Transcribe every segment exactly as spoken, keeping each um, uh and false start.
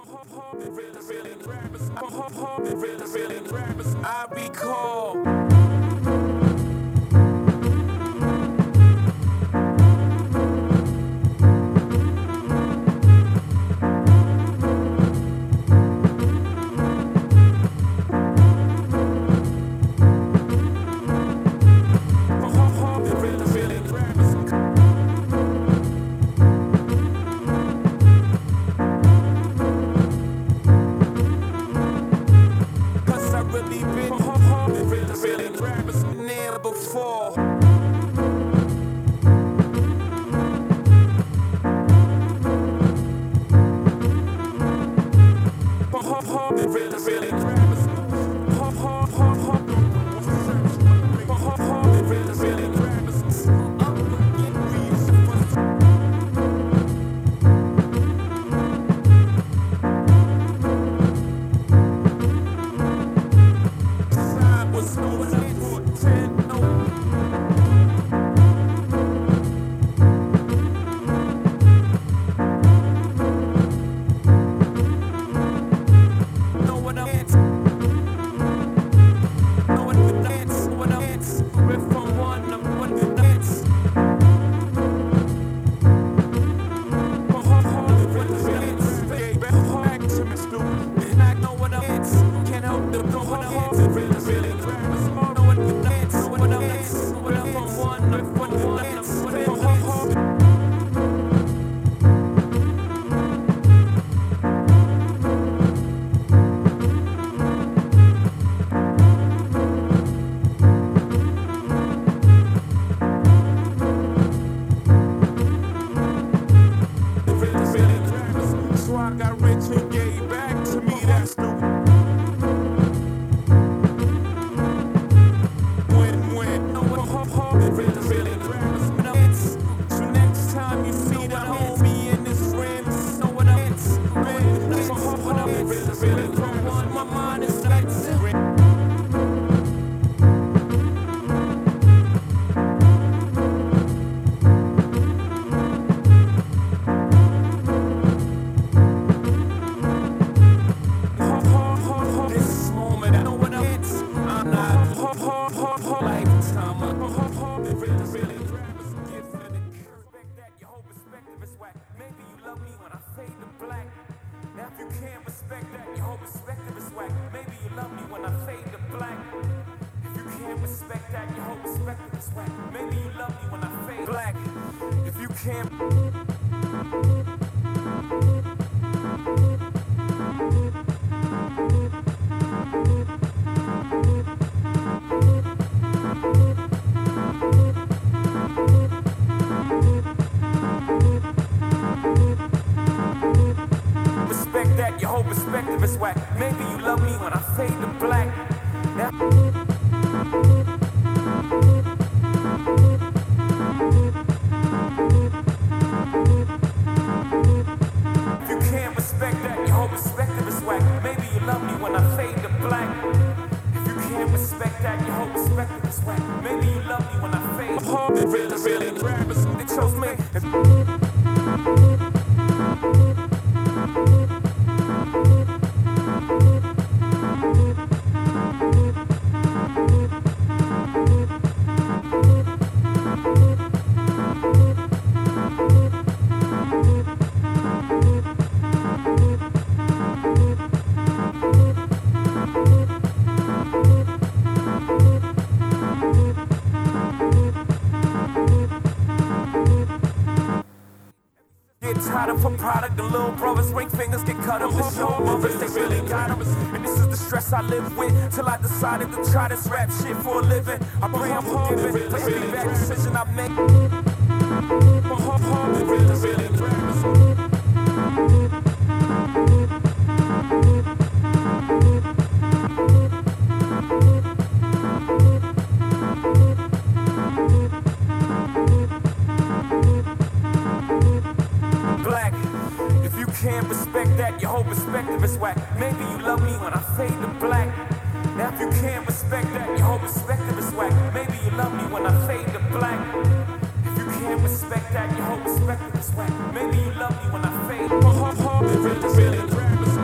I recall. Before. Product, the little brothers, ring fingers get cut up. The show mothers, they really got them. And this is the stress I live with till I decided to try this rap shit for a living. I pray I'm forgiven for every bad decision I make. Can't respect that, your whole perspective is whack. Maybe you love me when I fade to black. Now if you can't respect that, your whole perspective is whack. Maybe you love me when I fade to black. If you can't respect that, your whole perspective is whack. Maybe you love me when I fade.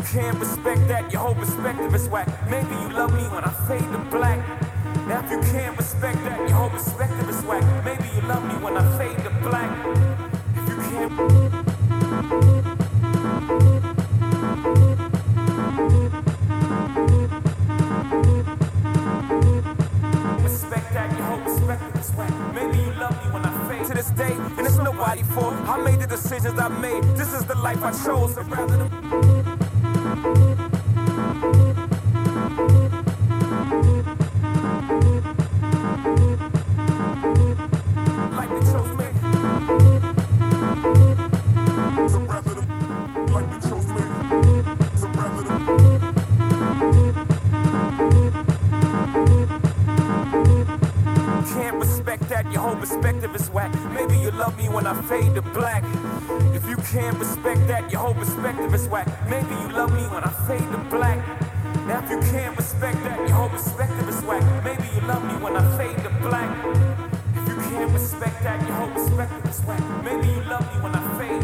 can't respect that, your whole perspective is whack. Maybe you love me when I fade to black. Now if you can't respect that, your whole perspective is whack. Maybe you love me when I fade to black. If you can't respect that, your whole perspective is whack. Maybe you love me when I fade to this day, and it's nobody fault. I made the decisions I made. This is the life I chose. So rather than perspective is whack. Maybe you love me when I fade to black. If you can't respect that, your whole perspective is whack. Maybe you love me when I fade to black. Now if you can't respect that, your whole perspective is whack. Maybe you love me when I fade to black. If you can't respect that, your whole perspective is whack. Maybe you love me when I fade.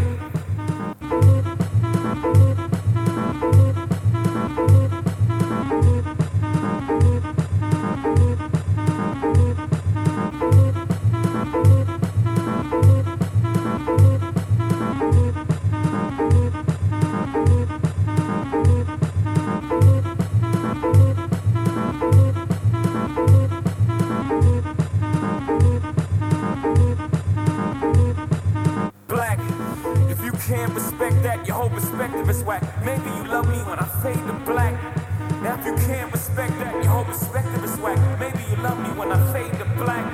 Can't respect that, your whole perspective is whack. Maybe you love me when I fade to black. Now if you can't respect that, your whole perspective is whack. Maybe you love me when I fade to black.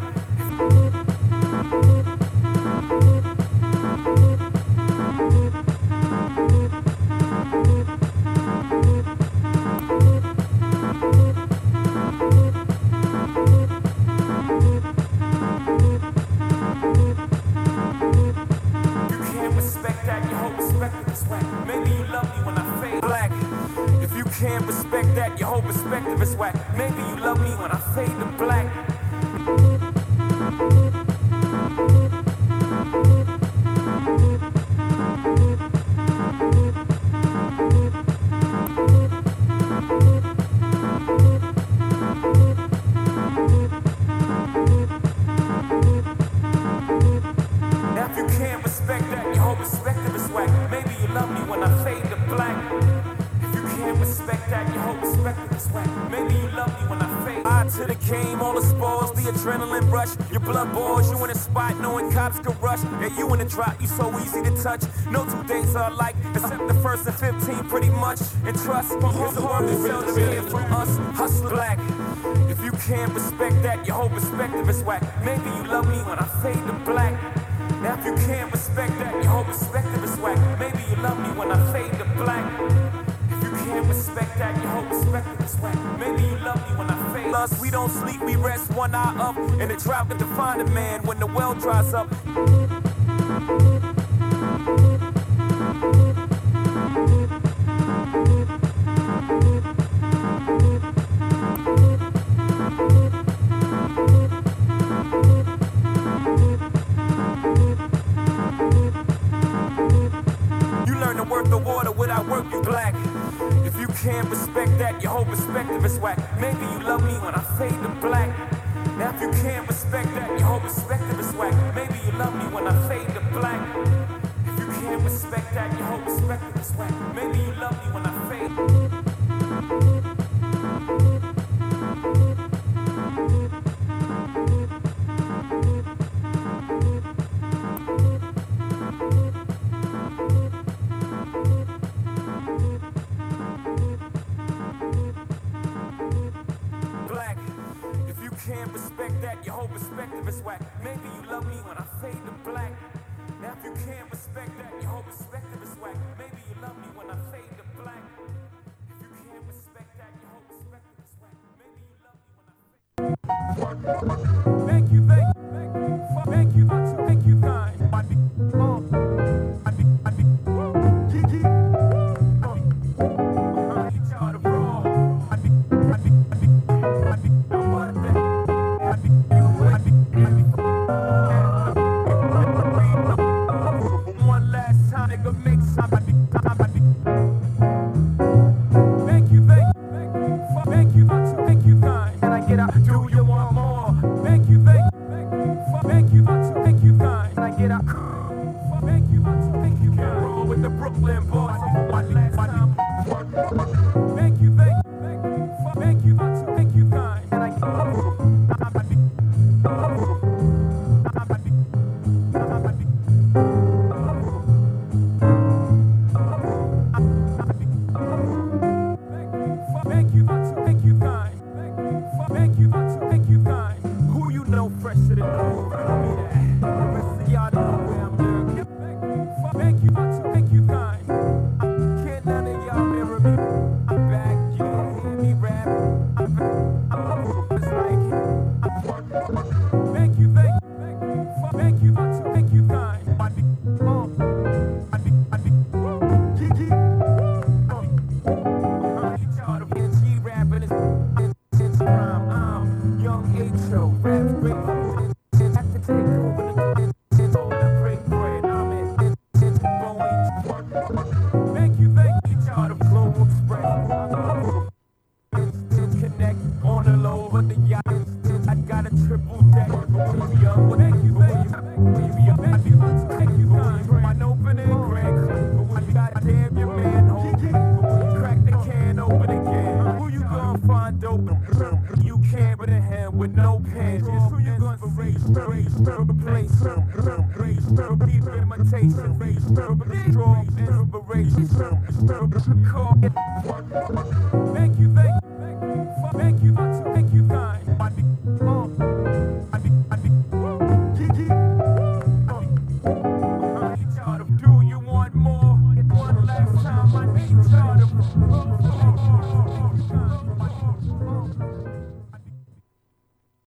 Can't respect that, your whole perspective is whack. Maybe you love me when I fade to black. Now if you can't respect that, your whole perspective is whack. Maybe you love me when I fade to black. Can't respect that, your whole perspective is whack. Maybe you love me when I fade. I to the game, all the spores, the adrenaline rush. Your blood boils, you in a spot knowing cops could rush. Yeah, you in the drop, you so easy to touch. No two days are alike, except the first and fifteen pretty much. And trust, here's the word that's seldom hear from us. Hustle black. If you can't respect that, your whole perspective is whack. Maybe you love me when I fade to black. Now if you can't respect that, your whole perspective is whack. Maybe you love me when I fade to black. Can't respect that, your whole perspective is whack. Maybe you love me when I fade. Us, we don't sleep, we rest one eye up. And the drought can define a man when the well dries up. You learn to work the water without work, you black. If you can't respect that, your whole perspective is whack. Maybe you love me when I fade to black. Now if you can't respect that, your whole perspective is whack. Maybe you love me when I fade to black. If you can't respect that, your whole perspective is whack. Maybe you love me when I fade. Can't respect that, your whole perspective is whack. Maybe you love me when I fade to black. Now if you can't respect that, your whole perspective is whack. Maybe you love me when I fade to black. If you can't respect that, your whole perspective is whack. Maybe you love me when I fade. Thank you, thank you, thank you, thank you, thank you, kind. I be, um, I be, I be, yeah, yeah. One last time, nigga, make somebody, somebody. the Brooklyn boys. My last time. Thank you, thank you, thank you, thank you, thank you, kind. And I Thank you, thank you, kind. Thank you, thank you, kind. Who you know fresher than me? The rest of y'all know where I'm lurking. Thank you, thank you, kind. Can't none of y'all mirror me. I'm back, you don't hear me rap. I'm back, I'm just like it. Thank you, thank you, thank you, thank you, thank you, kind. My dick, um, my dick, my dick, Gigi. Thank you, thank you, y'all. The Global Express. Connect on the low with the yacht. I got a triple deck. When you young, thank you, thank you, when you young, thank you, thank you, mine open and crack. When you got damn your man home, crack the can open again. Who you gonna find open? You can't but a hand with no pants. Who you gonna raise, raise, replace, raise, deep imitation, raise, strong inspiration. Thank you, thank you, thank you, thank you, kind. My dick, um, my dick, my dick, Gigi. Do you want more? One last time, I need y'all to.